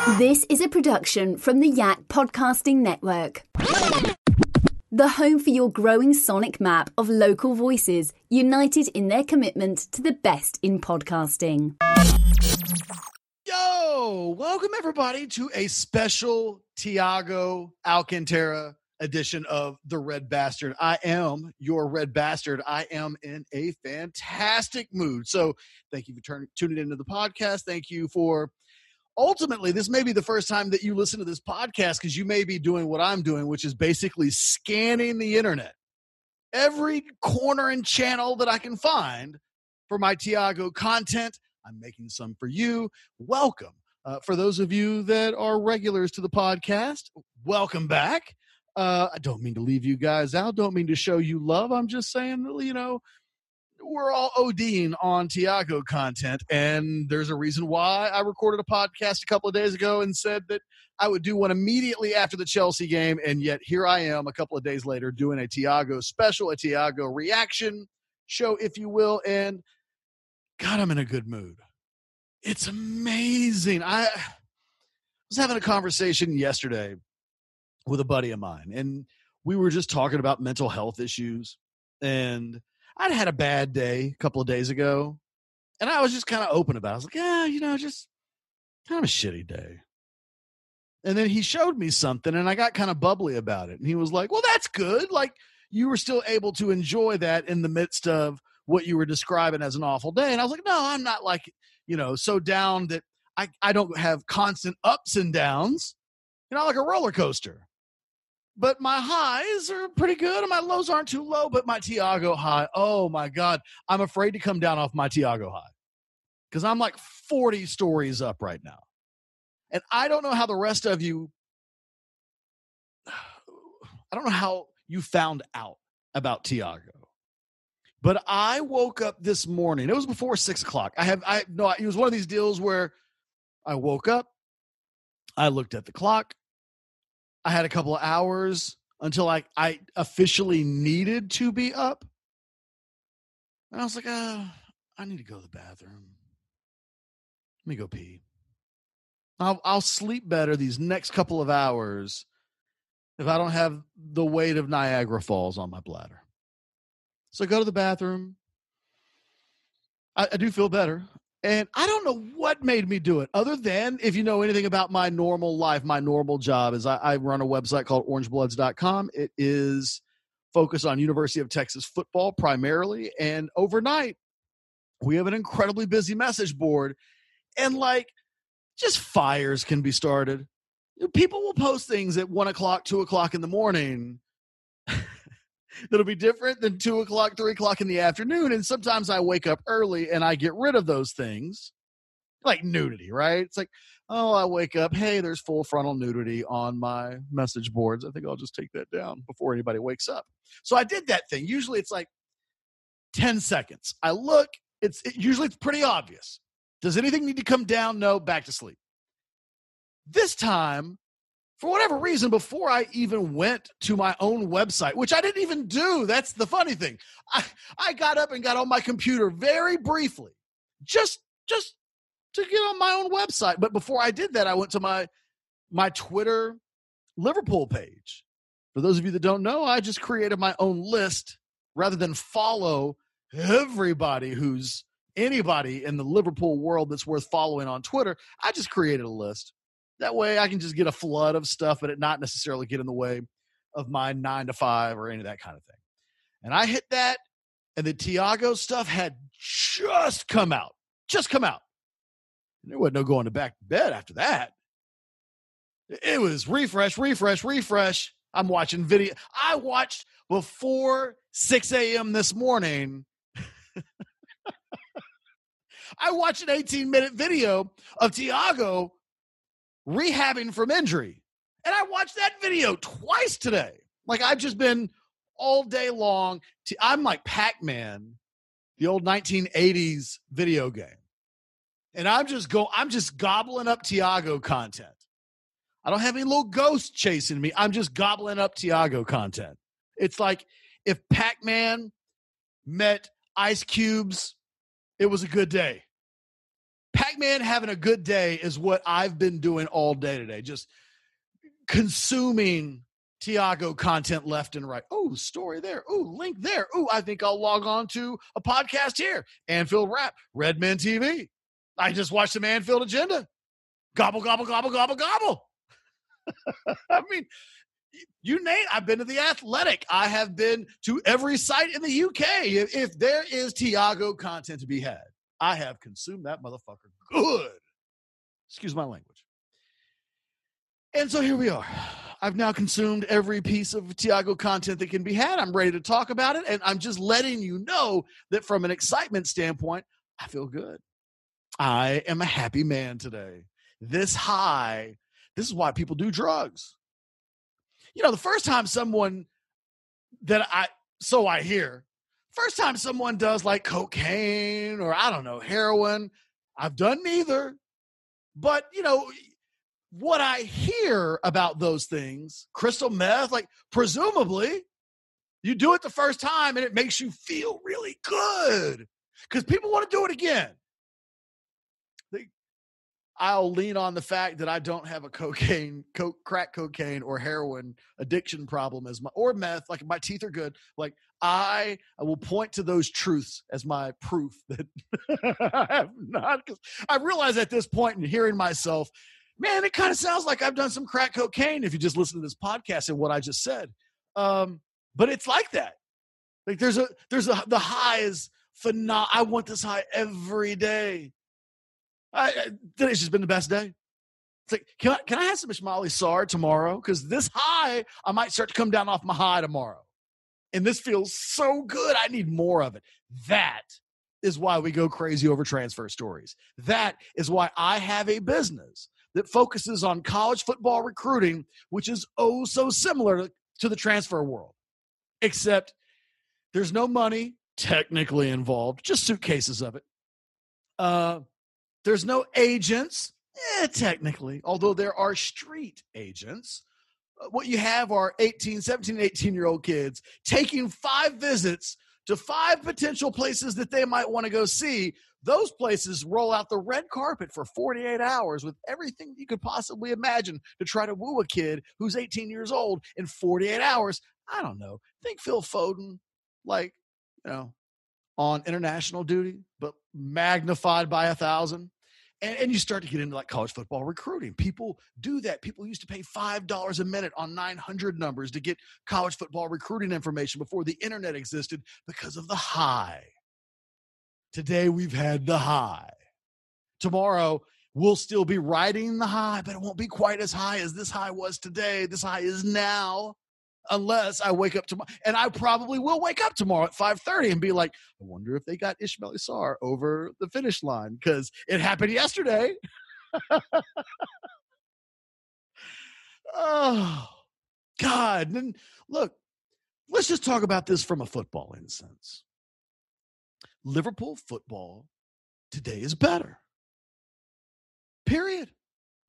This is a production from the Yak Podcasting Network. The home for your growing sonic map of local voices united in their commitment to the best in podcasting. Yo, welcome everybody to a special Thiago Alcantara edition of The Red Bastard. I am your Red Bastard. I am in a fantastic mood. So thank you for tuning into the podcast. Thank you for ultimately, this may be the first time that you listen to this podcast because you may be doing what I'm doing, which is basically scanning the internet. Every corner and channel that I can find for my Thiago content, I'm making some for you. Welcome. For those of you that are regulars to the podcast, welcome back. I don't mean to leave you guys out. Don't mean to show you love. I'm just saying, you know, we're all ODing on Thiago content, and there's a reason why I recorded a podcast a couple of days ago and said that I would do one immediately after the Chelsea game, and yet here I am a couple of days later doing a Thiago special, a Thiago reaction show, if you will, and God, I'm in a good mood. It's amazing. I was having a conversation yesterday with a buddy of mine, and we were just talking about mental health issues, and I'd had a bad day a couple of days ago, and I was just kind of open about it. I was like, yeah, you know, just kind of a shitty day. And then he showed me something, and I got kind of bubbly about it. And he was like, well, that's good. Like, you were still able to enjoy that in the midst of what you were describing as an awful day. And I was like, no, I'm not like, you know, so down that I don't have constant ups and downs, you know, like a roller coaster. But my highs are pretty good, and my lows aren't too low. But my Thiago high, oh, my God. I'm afraid to come down off my Thiago high because I'm like 40 stories up right now. And I don't know how the rest of you, I don't know how you found out about Thiago. But I woke up this morning. It was before 6 o'clock. It was one of these deals where I woke up, I looked at the clock. I had a couple of hours until I officially needed to be up. And I was like, I need to go to the bathroom. Let me go pee. I'll sleep better these next couple of hours if I don't have the weight of Niagara Falls on my bladder. So I go to the bathroom. I do feel better. And I don't know what made me do it other than, if you know anything about my normal life, my normal job is I run a website called orangebloods.com. It is focused on University of Texas football primarily. And overnight, we have an incredibly busy message board. And like, just fires can be started. People will post things at 1 o'clock, 2 o'clock in the morning that'll be different than 2 o'clock, 3 o'clock in the afternoon. And sometimes I wake up early and I get rid of those things, like nudity, right? It's like, oh, I wake up, hey, there's full frontal nudity on my message boards. I think I'll just take that down before anybody wakes up. So I did that thing. Usually it's like 10 seconds. I look, usually it's pretty obvious. Does anything need to come down? No, back to sleep. This time, for whatever reason, before I even went to my own website, which I didn't even do, that's the funny thing. I got up and got on my computer very briefly, just to get on my own website. But before I did that, I went to my Twitter Liverpool page. For those of you that don't know, I just created my own list rather than follow everybody anybody in the Liverpool world that's worth following on Twitter. I just created a list. That way I can just get a flood of stuff, but it not necessarily get in the way of my 9 to 5 or any of that kind of thing. And I hit that, and the Thiago stuff had just come out. And there wasn't no going back to bed after that. It was refresh. I'm watching video. I watched before 6 a.m. this morning. I watched an 18-minute video of Thiago rehabbing from injury. And I watched that video twice today. Like, I've just been all day long. I'm like Pac-Man, the old 1980s video game. And I'm just gobbling up Thiago content. I don't have any little ghost chasing me. I'm just gobbling up Thiago content. It's like if Pac-Man met Ice Cubes, it was a good day. man having a good day is what I've been doing all day today. Just consuming Tiago content left and right. Oh, story there. Oh, link there. Oh, I think I'll log on to a podcast here. Anfield Wrap, Redmen TV. I just watched some Anfield Agenda. Gobble, gobble, gobble, gobble, gobble. I mean, you name it. I've been to the Athletic. I have been to every site in the UK. If there is Tiago content to be had, I have consumed that motherfucker good. Excuse my language. And so here we are. I've now consumed every piece of Tiago content that can be had. I'm ready to talk about it. And I'm just letting you know that from an excitement standpoint, I feel good. I am a happy man today. This high, this is why people do drugs. You know, the first time someone I hear, first time someone does like cocaine or I don't know, heroin, I've done neither. But, you know, what I hear about those things, crystal meth, like presumably you do it the first time and it makes you feel really good because people want to do it again. I'll lean on the fact that I don't have a crack cocaine or heroin addiction problem or meth. Like my teeth are good. Like I will point to those truths as my proof that I have not. Because I realize at this point in hearing myself, man, it kind of sounds like I've done some crack cocaine if you just listen to this podcast and what I just said. But it's like that. Like the high is phenomenal. I want this high every day. Today's just been the best day. It's like, can I have some Ismaili Sarr tomorrow? Because this high, I might start to come down off my high tomorrow. And this feels so good. I need more of it. That is why we go crazy over transfer stories. That is why I have a business that focuses on college football recruiting, which is oh so similar to the transfer world. Except there's no money technically involved, just suitcases of it. There's no agents, technically, although there are street agents. What you have are 17, 18-year-old kids taking 5 visits to 5 potential places that they might want to go see. Those places roll out the red carpet for 48 hours with everything you could possibly imagine to try to woo a kid who's 18 years old in 48 hours. I don't know. Think Phil Foden, like, you know, on international duty, but magnified by 1,000. And you start to get into like college football recruiting. People do that. People used to pay $5 a minute on 900 numbers to get college football recruiting information before the internet existed because of the high. Today we've had the high. Tomorrow we'll still be riding the high, but it won't be quite as high as this high was today. This high is now. Unless I wake up tomorrow, and I probably will wake up tomorrow at 5:30 and be like, I wonder if they got Ismaili Sarr over the finish line because it happened yesterday. Oh, God. And then, look, let's just talk about this from a footballing sense. Liverpool football today is better. Period.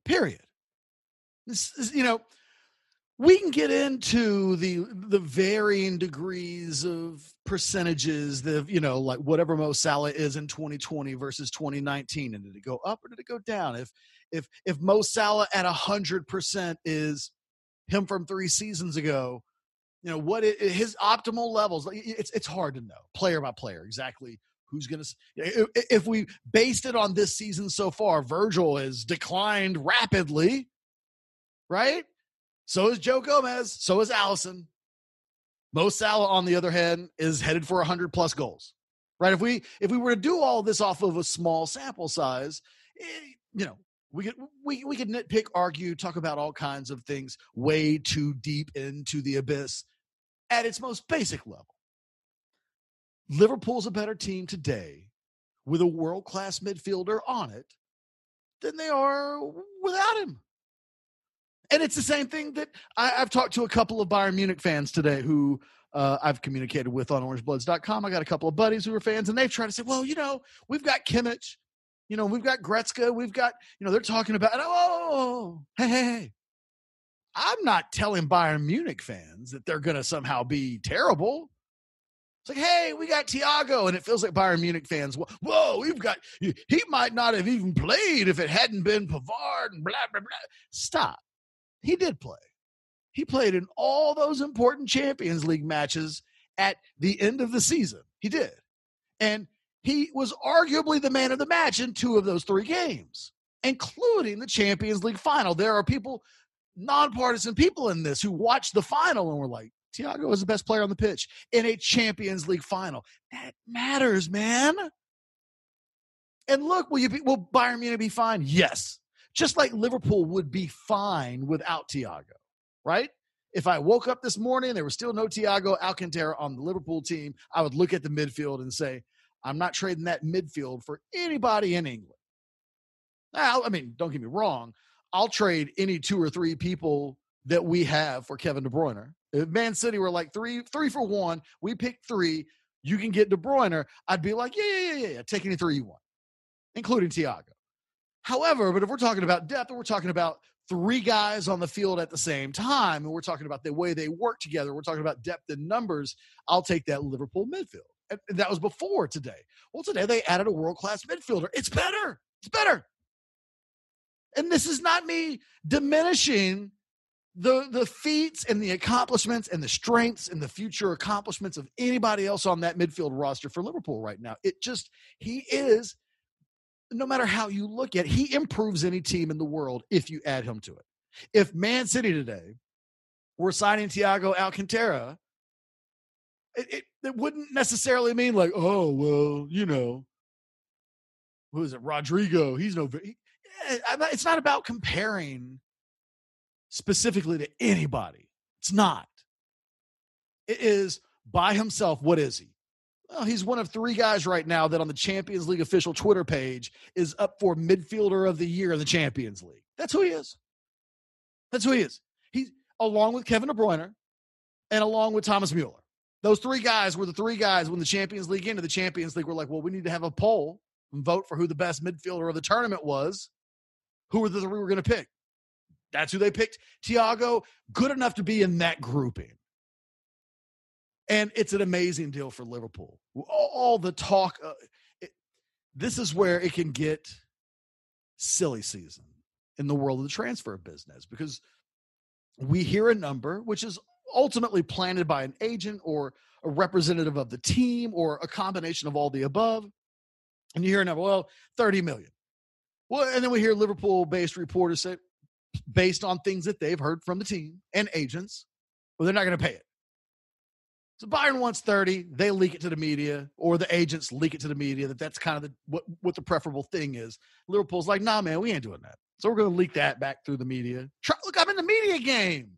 This is, you know, we can get into the varying degrees of percentages, like whatever Mo Salah is in 2020 versus 2019. And did it go up or did it go down? If Mo Salah at 100% is him from 3 seasons ago, you know, what his optimal levels, it's hard to know player by player exactly who's going to. If we based it on this season so far, Virgil has declined rapidly, right? So is Joe Gomez. So is Allison. Mo Salah, on the other hand, is headed for 100+ goals, right? If we were to do all this off of a small sample size, we could nitpick, argue, talk about all kinds of things way too deep into the abyss at its most basic level. Liverpool's a better team today with a world-class midfielder on it than they are without him. And it's the same thing that I've talked to a couple of Bayern Munich fans today who I've communicated with on orangebloods.com. I got a couple of buddies who are fans, and they've tried to say, well, we've got Kimmich, we've got Gretzka, we've got, they're talking about, hey. I'm not telling Bayern Munich fans that they're going to somehow be terrible. It's like, hey, we got Thiago, and it feels like Bayern Munich fans. Whoa, he might not have even played if it hadn't been Pavard and blah, blah, blah. Stop. He did play. He played in all those important Champions League matches at the end of the season. He did. And he was arguably the man of the match in 2 of those 3 games, including the Champions League final. There are people, nonpartisan people in this, who watched the final and were like, Thiago is the best player on the pitch in a Champions League final. That matters, man. And look, will Bayern Munich be fine? Yes. Just like Liverpool would be fine without Thiago, right? If I woke up this morning, there was still no Thiago Alcantara on the Liverpool team, I would look at the midfield and say, I'm not trading that midfield for anybody in England. Now, I mean, don't get me wrong. I'll trade any 2 or 3 people that we have for Kevin De Bruyne. If Man City were like 3 for 1, we pick 3, you can get De Bruyne, I'd be like, yeah, take any 3 you want, including Thiago. However, but if we're talking about depth, and we're talking about 3 guys on the field at the same time, and we're talking about the way they work together, we're talking about depth and numbers, I'll take that Liverpool midfield. And that was before today. Well, today they added a world-class midfielder. It's better. It's better. And this is not me diminishing the feats and the accomplishments and the strengths and the future accomplishments of anybody else on that midfield roster for Liverpool right now. He is, no matter how you look at it, he improves any team in the world if you add him to it. If Man City today were signing Thiago Alcantara, it wouldn't necessarily mean like, oh, well, who is it? Rodrigo. It's not about comparing specifically to anybody. It's not. It is by himself. What is he? Well, he's one of 3 guys right now that on the Champions League official Twitter page is up for midfielder of the year in the Champions League. That's who he is. That's who he is. He's along with Kevin De Bruyne and along with Thomas Mueller. Those 3 guys were the 3 guys when the Champions League ended. The Champions League were like, well, we need to have a poll and vote for who the best midfielder of the tournament was. Who were the 3 we were going to pick? That's who they picked. Thiago, good enough to be in that grouping. And it's an amazing deal for Liverpool. All the talk, this is where it can get silly season in the world of the transfer business, because we hear a number, which is ultimately planted by an agent or a representative of the team or a combination of all the above. And you hear a number, well, 30 million. Well, and then we hear Liverpool-based reporters say, based on things that they've heard from the team and agents, well, they're not going to pay it. So Bayern wants 30. They leak it to the media, or the agents leak it to the media that's kind of what the preferable thing is. Liverpool's like, nah, man, we ain't doing that. So we're going to leak that back through the media. Look, I'm in the media game.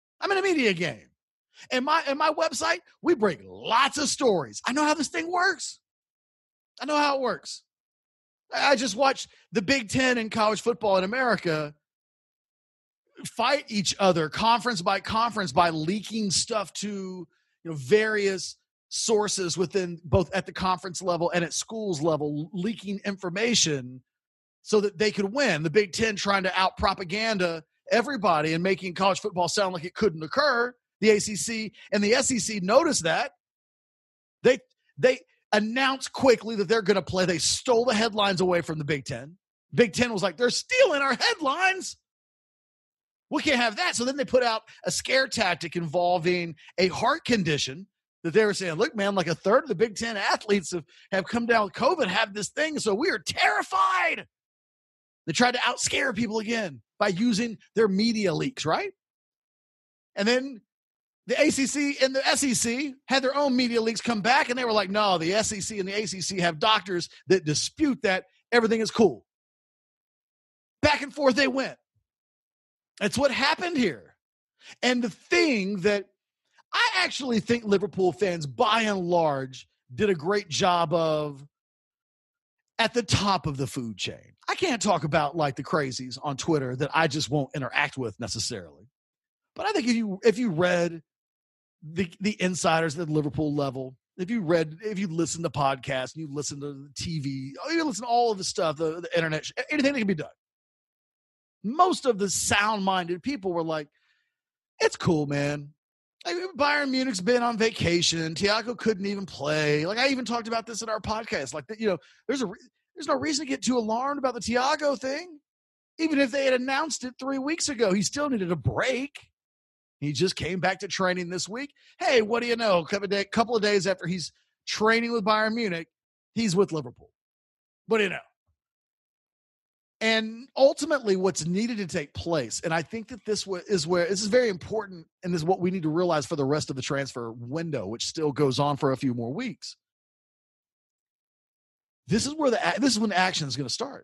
And my website, we break lots of stories. I know how this thing works. I know how it works. I just watched the Big Ten in college football in America fight each other conference by conference by leaking stuff to various sources within both at the conference level and at schools level, leaking information so that they could win. The Big Ten trying to out propaganda everybody and making college football sound like it couldn't occur. The ACC and the SEC noticed that. They announced quickly that they're going to play. They stole the headlines away from the Big Ten. Big Ten was like, they're stealing our headlines. We can't have that. So then they put out a scare tactic involving a heart condition that they were saying, look, man, like 1/3 of the Big Ten athletes have come down with COVID, have this thing. So we are terrified. They tried to outscare people again by using their media leaks, right? And then the ACC and the SEC had their own media leaks come back, and they were like, no, the SEC and the ACC have doctors that dispute that. Everything is cool. Back and forth they went. That's what happened here. And the thing that I actually think Liverpool fans, by and large, did a great job of at the top of the food chain. I can't talk about like the crazies on Twitter that I just won't interact with necessarily. But I think if you read the insiders at the Liverpool level, if you listen to podcasts, you listen to the TV, you listen to all of the stuff, the internet, anything that can be done. Most of the sound-minded people were like, it's cool, man. Bayern Munich's been on vacation. Thiago couldn't even play. Like I even talked about this in our podcast. Like, there's no reason to get too alarmed about the Thiago thing. Even if they had announced it 3 weeks ago, he still needed a break. He just came back to training this week. Hey, what do you know? A couple of days after he's training with Bayern Munich, he's with Liverpool. What do you know? And ultimately, what's needed to take place, and I think that this is very important, and this is what we need to realize for the rest of the transfer window, which still goes on for a few more weeks. This is when the action is going to start.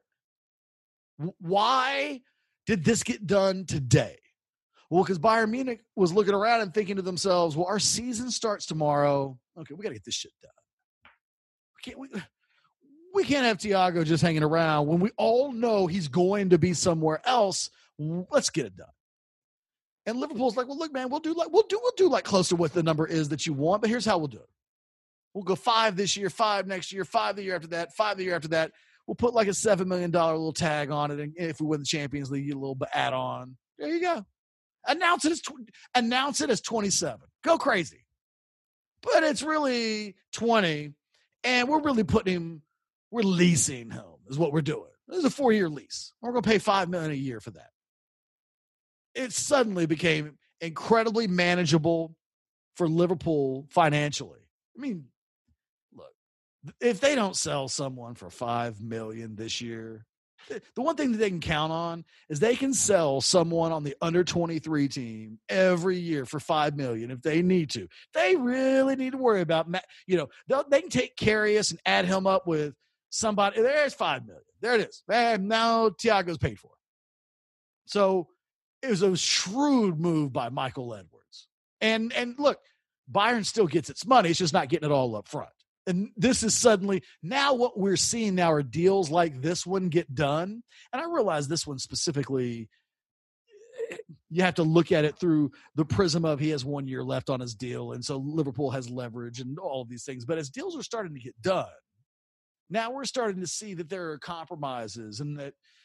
Why did this get done today? Well, because Bayern Munich was looking around and thinking to themselves, well, our season starts tomorrow. Okay, we got to get this shit done. We can't have Thiago just hanging around when we all know he's going to be somewhere else. Let's get it done. And Liverpool's like, well, look, man, we'll do like close to what the number is that you want, but here's how we'll do it. We'll go 5 this year, 5 next year, 5 the year after that, 5 the year after that. We'll put like a $7 million little tag on it, and if we win the Champions League, a little add on. There you go. Announce it as 27. Go crazy. But it's really 20, and we're really we're leasing him is what we're doing. This is a 4-year lease. We're going to pay $5 million a year for that. It suddenly became incredibly manageable for Liverpool financially. I mean, look, if they don't sell someone for $5 million this year, the one thing that they can count on is they can sell someone on the under 23 team every year for $5 million if they need to. They really need to worry about, they can take Karius and add him up with somebody. There's $5 million. There it is. Now Thiago's paid for. So it was a shrewd move by Michael Edwards. And look, Bayern still gets its money. It's just not getting it all up front. And this is suddenly now what we're seeing now are deals like this one get done. And I realize this one specifically, you have to look at it through the prism of he has 1 year left on his deal. And so Liverpool has leverage and all of these things. But as deals are starting to get done, now we're starting to see that there are compromises and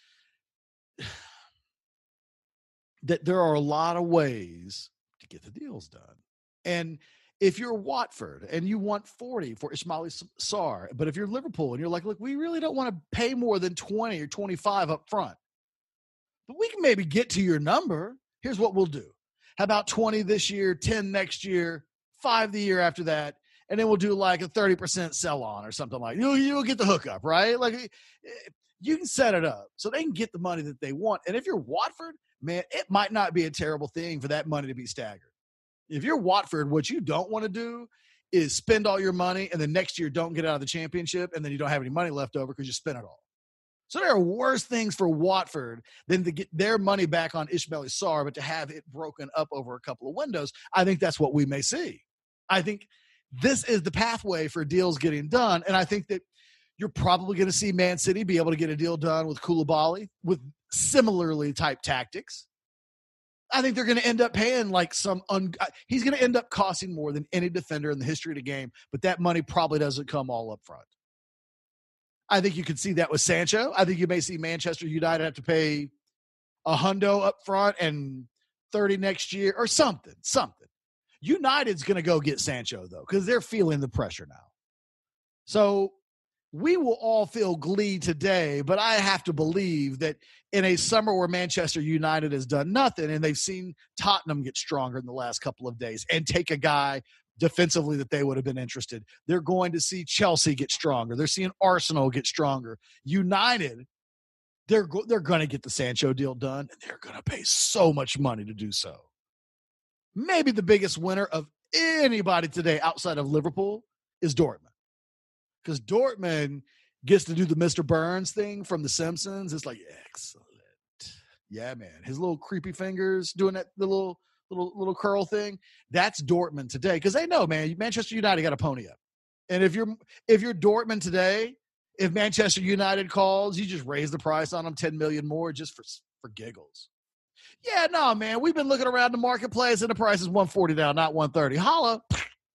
that there are a lot of ways to get the deals done. And if you're Watford and you want 40 for Ismaila Sarr, but if you're Liverpool and you're like, look, we really don't want to pay more than 20 or 25 up front, but we can maybe get to your number. Here's what we'll do. How about 20 this year, 10 next year, 5 the year after that, and then we'll do like a 30% sell on or something like that. You'll get the hookup, right? Like you can set it up so they can get the money that they want. And if you're Watford, man, it might not be a terrible thing for that money to be staggered. If you're Watford, what you don't want to do is spend all your money and then next year don't get out of the championship and then you don't have any money left over because you spent it all. So there are worse things for Watford than to get their money back on Ismaila Sarr, but to have it broken up over a couple of windows. I think that's what we may see. I think this is the pathway for deals getting done. And I think that you're probably going to see Man City be able to get a deal done with Koulibaly with similarly type tactics. I think they're going to end up paying like he's going to end up costing more than any defender in the history of the game, but that money probably doesn't come all up front. I think you could see that with Sancho. I think you may see Manchester United have to pay $100 up front and 30 next year or something. United's going to go get Sancho though, because they're feeling the pressure now. So we will all feel glee today, but I have to believe that in a summer where Manchester United has done nothing and they've seen Tottenham get stronger in the last couple of days and take a guy defensively that they would have been interested, they're going to see Chelsea get stronger. They're seeing Arsenal get stronger. United, they're going to get the Sancho deal done, and they're going to pay so much money to do so. Maybe the biggest winner of anybody today outside of Liverpool is Dortmund. Because Dortmund gets to do the Mr. Burns thing from The Simpsons. It's like, excellent. Yeah, man. His little creepy fingers doing that the little curl thing. That's Dortmund today. Because they know, man, Manchester United got a pony up. And if you're Dortmund today, if Manchester United calls, you just raise the price on them 10 million more just for giggles. Yeah, no, man. We've been looking around the marketplace and the price is 140 now, not 130. Holla.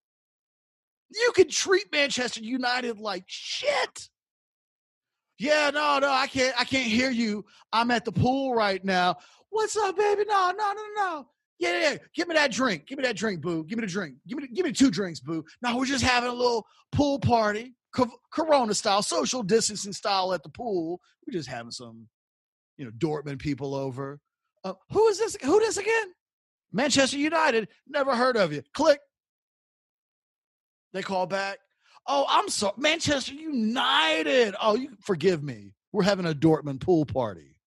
You can treat Manchester United like shit. Yeah, no, I can't hear you. I'm at the pool right now. What's up, baby? No. Yeah. Give me that drink. Give me that drink, boo. Give me the drink. Give me 2 drinks, boo. No, we're just having a little pool party, Corona style, social distancing style at the pool. We're just having some, Dortmund people over. Who is this? Who this again? Manchester United. Never heard of you. Click. They call back. Oh, I'm sorry. Manchester United. Oh, you forgive me. We're having a Dortmund pool party.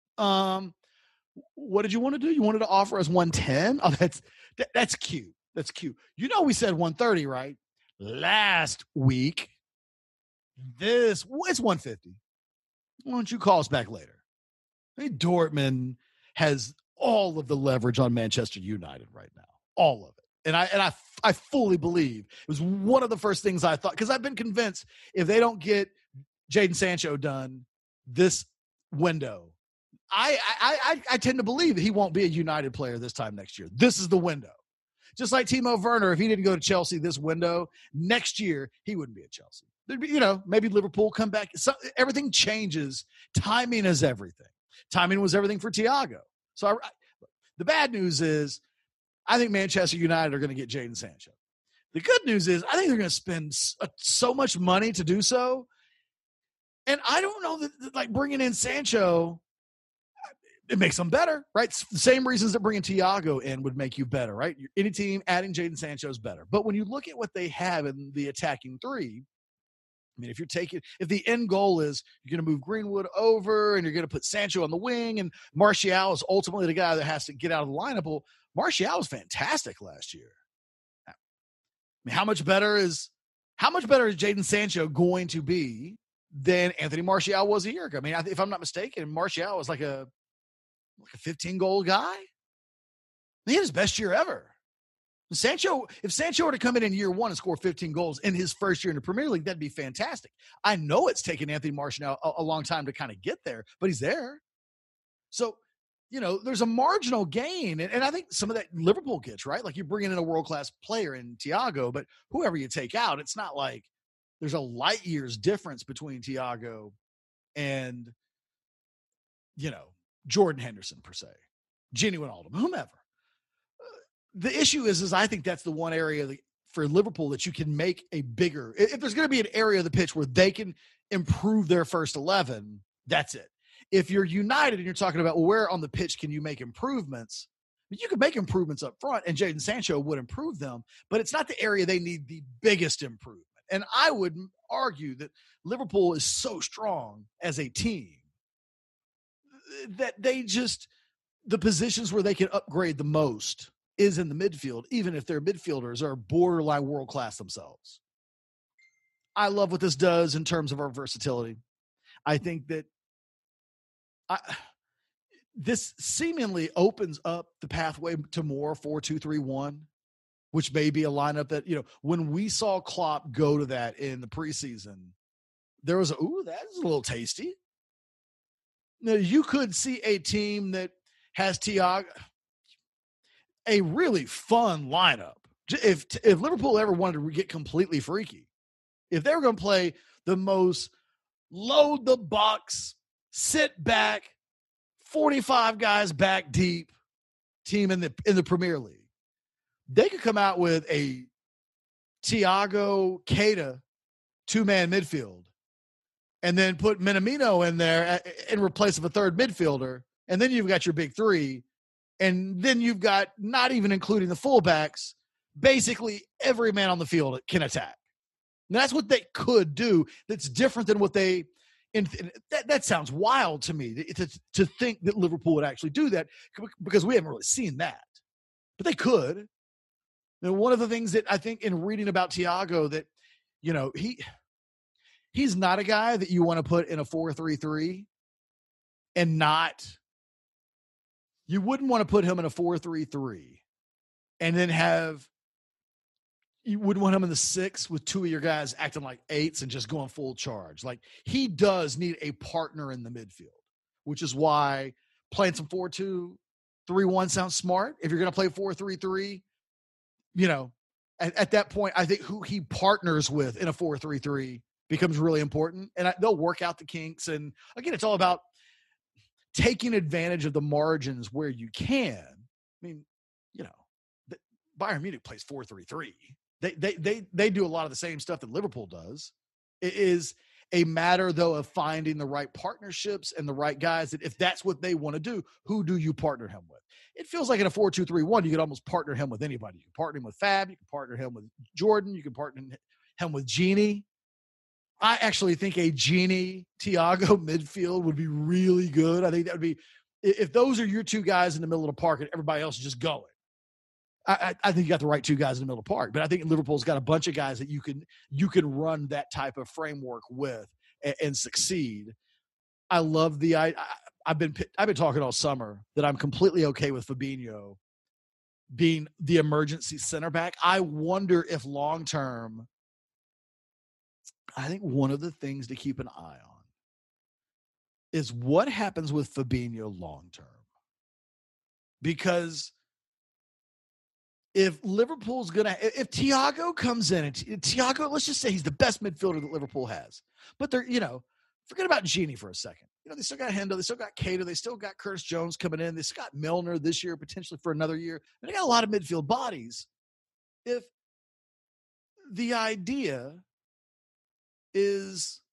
What did you want to do? You wanted to offer us 110? Oh, that's cute. That's cute. We said 130, right? Last week. It's 150. Why don't you call us back later? Dortmund has all of the leverage on Manchester United right now. All of it. And I fully believe it was one of the first things I thought, because I've been convinced if they don't get Jadon Sancho done this window, I tend to believe that he won't be a United player this time next year. This is the window. Just like Timo Werner, if he didn't go to Chelsea this window, next year he wouldn't be at Chelsea. There'd be, maybe Liverpool come back. Everything changes. Timing is everything. Timing was everything for Thiago. So the bad news is I think Manchester United are going to get Jadon Sancho. The good news is I think they're going to spend so much money to do so. And I don't know that like bringing in Sancho, it makes them better, right? It's the same reasons that bringing Thiago in would make you better, right? Any team adding Jadon Sancho is better. But when you look at what they have in the attacking three, I mean, if the end goal is you're going to move Greenwood over and you're going to put Sancho on the wing and Martial is ultimately the guy that has to get out of the lineup. Well, Martial was fantastic last year. I mean, how much better is Jadon Sancho going to be than Anthony Martial was a year ago? I mean, if I'm not mistaken, Martial was like a 15-goal guy. He had his best year ever. If Sancho were to come in year one and score 15 goals in his first year in the Premier League, that'd be fantastic. I know it's taken Anthony Martial a long time to kind of get there, but he's there. So, there's a marginal gain. And I think some of that Liverpool gets, right? Like you're bringing in a world-class player in Thiago, but whoever you take out, it's not like there's a light years difference between Thiago and, Jordan Henderson per se, Gini Wijnaldum, whomever. The issue is I think that's the one area for Liverpool that you can make a bigger – if there's going to be an area of the pitch where they can improve their first 11, that's it. If you're United and you're talking about where on the pitch can you make improvements, you could make improvements up front, and Jadon Sancho would improve them, but it's not the area they need the biggest improvement. And I would argue that Liverpool is so strong as a team that the positions where they can upgrade the most is in the midfield, even if their midfielders are borderline world-class themselves. I love what this does in terms of our versatility. I think that this seemingly opens up the pathway to more 4-2-3-1, which may be a lineup that, when we saw Klopp go to that in the preseason, there was that's a little tasty. Now, you could see a team that has Thiago, a really fun lineup. If Liverpool ever wanted to get completely freaky, if they were going to play the most load the box, sit back, 45 guys back deep team in the Premier League, they could come out with a Thiago Keita 2-man midfield and then put Minamino in there in replace of a third midfielder. And then you've got your big three. And then you've got, not even including the fullbacks, basically every man on the field can attack. And that's what they could do. That's different than what they – that sounds wild to me to think that Liverpool would actually do that, because we haven't really seen that. But they could. And one of the things that I think in reading about Thiago that, he's not a guy that you want to put in a 4-3-3 and not – you wouldn't want to put him in a 4-3-3 and then you wouldn't want him in the 6 with 2 of your guys acting like 8s and just going full charge. Like, he does need a partner in the midfield, which is why playing some 4-2-3-1 sounds smart. If you're going to play 4-3-3, at that point, I think who he partners with in a 4-3-3 becomes really important, and they'll work out the kinks. And again, it's all about taking advantage of the margins where you can. I mean, you know, Bayern Munich plays 4-3-3. They do a lot of the same stuff that Liverpool does. It is a matter, though, of finding the right partnerships and the right guys that if that's what they want to do, who do you partner him with? It feels like in a 4-2-3-1, you could almost partner him with anybody. You can partner him with Fab. You can partner him with Jordan. You can partner him with Genie. I actually think a Genie Thiago midfield would be really good. I think that would be, if those are your two guys in the middle of the park and everybody else is just going. I think you got the right two guys in the middle of the park, but I think Liverpool's got a bunch of guys that you can run that type of framework with and succeed. I love I've been talking all summer that I'm completely okay with Fabinho being the emergency center back. I wonder if long term, I think one of the things to keep an eye on is what happens with Fabinho long term, because if Thiago comes in and Thiago, let's just say he's the best midfielder that Liverpool has, but they're, forget about Genie for a second. They still got Hendo, they still got Cato, they still got Curtis Jones coming in, they still got Milner this year, potentially for another year. And they got a lot of midfield bodies. If the idea is,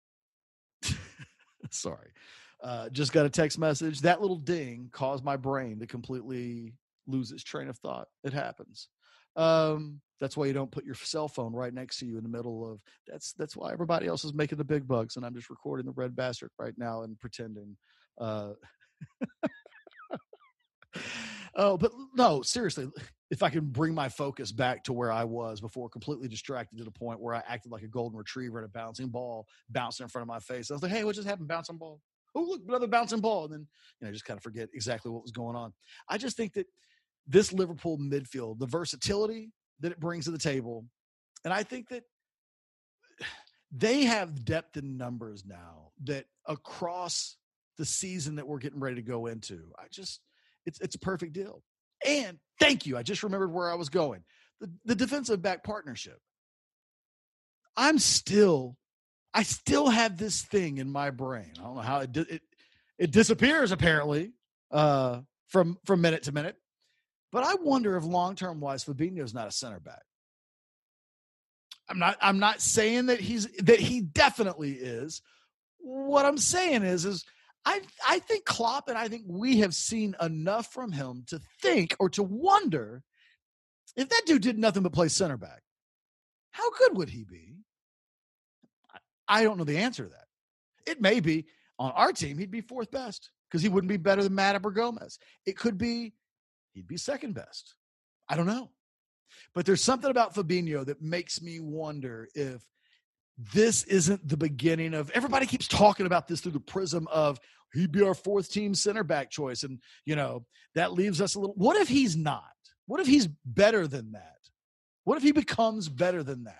sorry, just got a text message. That little ding caused my brain to completely lose its train of thought. It happens. That's why you don't put your cell phone right next to you in the middle of that's why everybody else is making the big bucks and I'm just recording the red bastard right now and pretending. But no, seriously, if I can bring my focus back to where I was before, completely distracted to the point where I acted like a golden retriever and a bouncing ball bouncing in front of my face. I was like, hey, what just happened? Bouncing ball. Oh, look, another bouncing ball. And then, just kind of forget exactly what was going on. I just think that this Liverpool midfield, the versatility that it brings to the table, and I think that they have depth in numbers now that across the season that we're getting ready to go into, it's a perfect deal. And thank you. I just remembered where I was going. The defensive back partnership. I still have this thing in my brain. I don't know how it disappears apparently from minute to minute. But I wonder if long-term wise, Fabinho's not a center back. I'm not saying that he definitely is. What I'm saying is I think Klopp and I think we have seen enough from him to think or to wonder if that dude did nothing but play center back, how good would he be? I don't know the answer to that. It may be on our team, he'd be fourth best because he wouldn't be better than Matip or Gomez. It could be he'd be second best. I don't know. But there's something about Fabinho that makes me wonder if this isn't the beginning of, everybody keeps talking about this through the prism of he'd be our fourth team center back choice. And, that leaves us a little, what if he's not? What if he's better than that? What if he becomes better than that?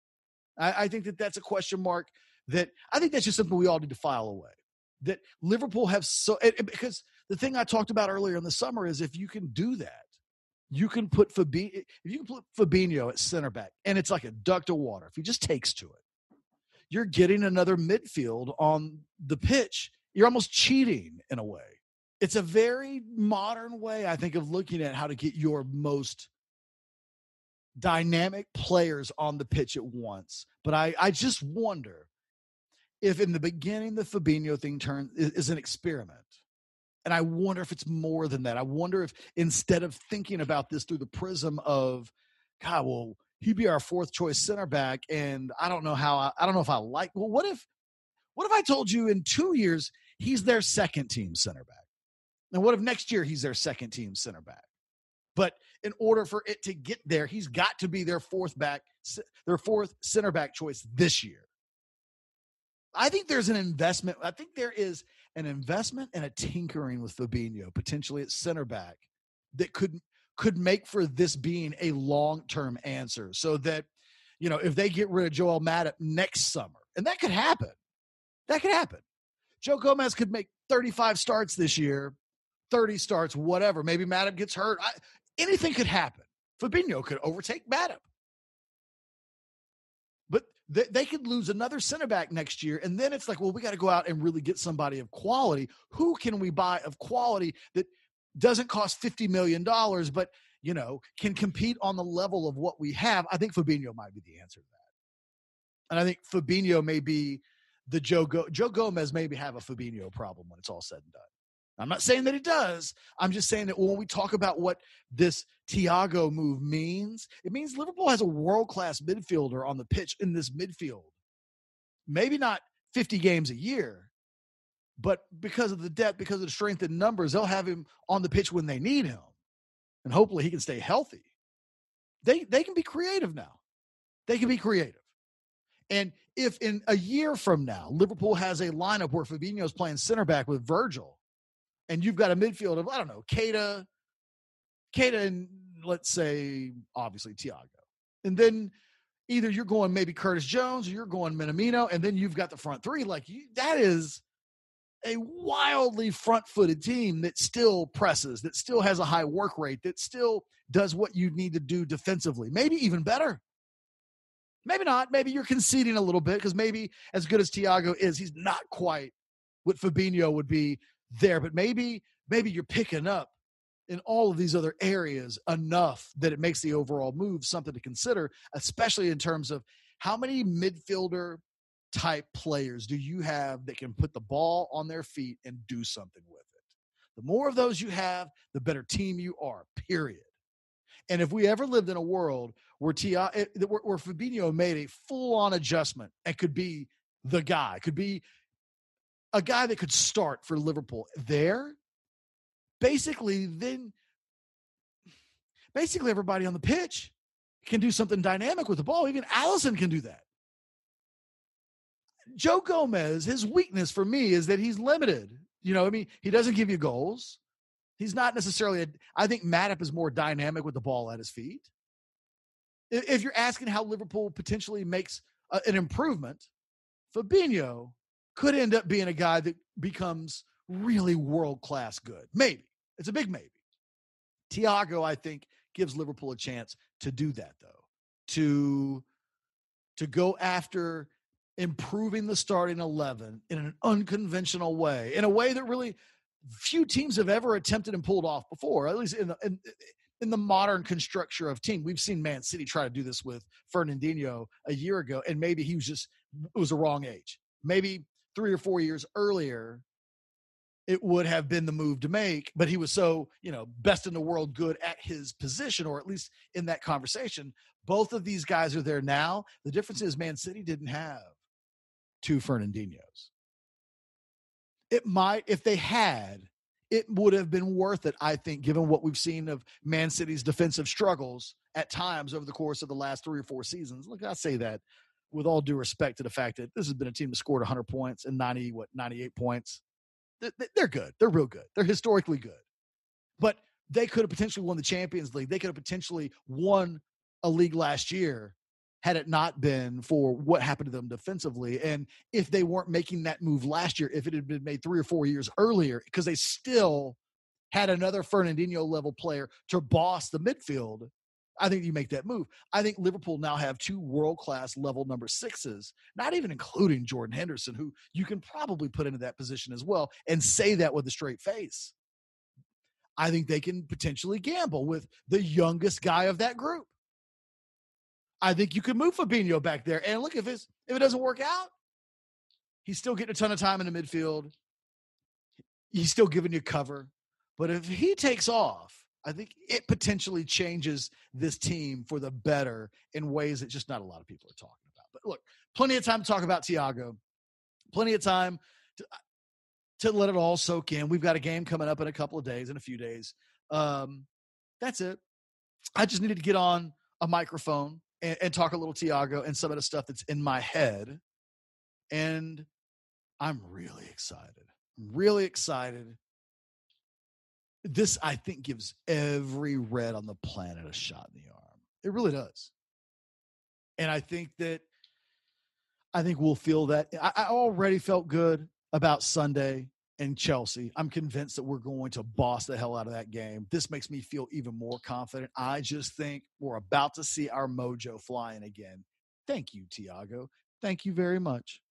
I think that that's a question mark that I think that's just something we all need to file away. That Liverpool have because the thing I talked about earlier in the summer is if you can do that, you can put Fabinho at center back and it's like a duct of water. If he just takes to it, you're getting another midfield on the pitch. You're almost cheating in a way. It's a very modern way, I think, of looking at how to get your most dynamic players on the pitch at once. But I just wonder if in the beginning the Fabinho thing is an experiment. And I wonder if it's more than that. I wonder if instead of thinking about this through the prism of, God, well, he'd be our fourth choice center back. And I don't know if I like, well, what if I told you in 2 years, he's their second team center back? And what if next year he's their second team center back? But in order for it to get there, he's got to be their fourth center back choice this year. I think there's an investment. I think there is an investment and a tinkering with Fabinho, potentially at center back, that could make for this being a long-term answer. So that, if they get rid of Joel Matip next summer, and that could happen. Joe Gomez could make 35 starts this year, 30 starts, whatever. Maybe Matip gets hurt. Anything could happen. Fabinho could overtake Matip. But they could lose another center back next year. And then it's like, well, we got to go out and really get somebody of quality. Who can we buy of quality that doesn't cost $50 million, but, can compete on the level of what we have, I think Fabinho might be the answer to that. And I think Fabinho may be the Joe Gomez maybe have a Fabinho problem when it's all said and done. I'm not saying that he does. I'm just saying that when we talk about what this Thiago move means, it means Liverpool has a world-class midfielder on the pitch in this midfield. Maybe not 50 games a year, but because of the depth, because of the strength in numbers, they'll have him on the pitch when they need him. And hopefully he can stay healthy. They can be creative now. They can be creative. And if in a year from now, Liverpool has a lineup where Fabinho's playing center back with Virgil, and you've got a midfield of, I don't know, Keita, and let's say, obviously, Thiago. And then either you're going maybe Curtis Jones or you're going Minamino, and then you've got the front three. That is a wildly front-footed team that still presses, that still has a high work rate, that still does what you need to do defensively. Maybe even better. Maybe not. Maybe you're conceding a little bit because maybe as good as Thiago is, he's not quite what Fabinho would be there. But maybe you're picking up in all of these other areas enough that it makes the overall move something to consider, especially in terms of how many midfielder type players do you have that can put the ball on their feet and do something with it. The more of those you have, the better team you are, period. And if we ever lived in a world where Fabinho made a full-on adjustment and could be the guy, could be a guy that could start for Liverpool there, basically everybody on the pitch can do something dynamic with the ball. Even Alisson can do that. Joe Gomez, his weakness for me is that he's limited. He doesn't give you goals. He's not necessarily I think Matip is more dynamic with the ball at his feet. If you're asking how Liverpool potentially makes an improvement, Fabinho could end up being a guy that becomes really world-class good. Maybe. It's a big maybe. Thiago, I think, gives Liverpool a chance to do that, though. To go after improving the starting 11 in an unconventional way, in a way that really few teams have ever attempted and pulled off before, at least in the modern construction of team. We've seen Man City try to do this with Fernandinho a year ago, and maybe it was the wrong age. Maybe 3 or 4 years earlier, it would have been the move to make, but he was so, best in the world good at his position, or at least in that conversation. Both of these guys are there now. The difference is Man City didn't have 2 Fernandinhos. If they had, it would have been worth it, I think, given what we've seen of Man City's defensive struggles at times over the course of the last 3 or 4 seasons. Look, I say that with all due respect to the fact that this has been a team that scored 100 points and 98 points. They're good. They're real good. They're historically good. But they could have potentially won the Champions League. They could have potentially won a league last year had it not been for what happened to them defensively. And if they weren't making that move last year, if it had been made 3 or 4 years earlier, because they still had another Fernandinho level player to boss the midfield, I think you make that move. I think Liverpool now have 2 world-class level number 6s, not even including Jordan Henderson, who you can probably put into that position as well and say that with a straight face. I think they can potentially gamble with the youngest guy of that group. I think you could move Fabinho back there. And look, if it doesn't work out, he's still getting a ton of time in the midfield. He's still giving you cover. But if he takes off, I think it potentially changes this team for the better in ways that just not a lot of people are talking about. But look, plenty of time to talk about Thiago. Plenty of time to let it all soak in. We've got a game coming up in a few days. That's it. I just needed to get on a microphone and talk a little Thiago and some of the stuff that's in my head. And I'm really excited. This, I think, gives every Red on the planet a shot in the arm. It really does. And I think we'll feel that. I already felt good about Sunday and Chelsea. I'm convinced that we're going to boss the hell out of that game. This makes me feel even more confident. I just think we're about to see our mojo flying again. Thank you, Thiago. Thank you very much.